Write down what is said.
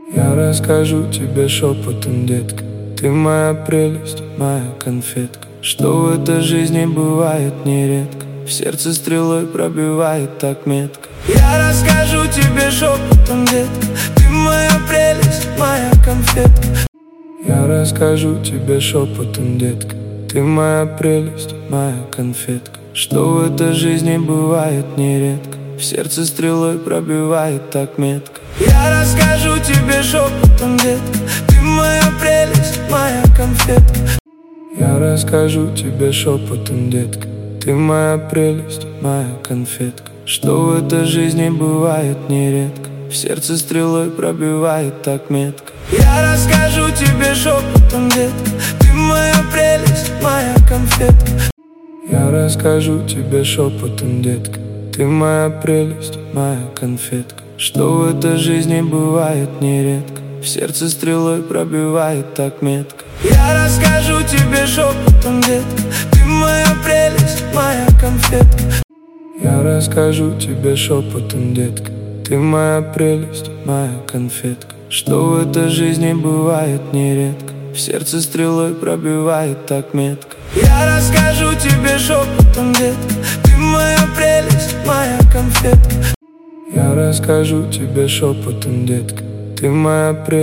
Я расскажу тебе шепотом, детка. Ты моя прелесть, моя конфетка. Что в этой жизни бывает нередко, в сердце стрелой пробивает так метко. Я расскажу тебе шепотом, детка. Ты моя прелесть, моя конфетка. Я расскажу тебе шепотом, детка. Ты моя прелесть, моя конфетка. Что в этой жизни бывает нередко, в сердце стрелой пробивает так метко. Я расскажу тебе шепотом, детка. Ты моя прелесть, моя конфетка. Я расскажу тебе шепотом, детка. Ты моя прелесть, моя конфетка. Что в этой жизни бывает нередко, в сердце стрелой пробивает так метко. Я расскажу тебе шепотом, детка. Ты моя прелесть, моя конфетка. Я расскажу тебе шепотом, детка. Ты моя прелесть, моя конфетка. Что в этой жизни бывает нередко, в сердце стрелой пробивает так метко. Я расскажу тебе шепотом, детка. Ты моя прелесть, моя конфетка. Я расскажу тебе шепотом, детка. Ты моя прелесть, моя конфетка. Что в этой жизни бывает нередко, в сердце стрелой пробивает так метко. Я расскажу тебе шепотом, детка. Ты моя прелесть, моя конфетка. Я расскажу тебе шепотом, детка. Ты моя прелесть.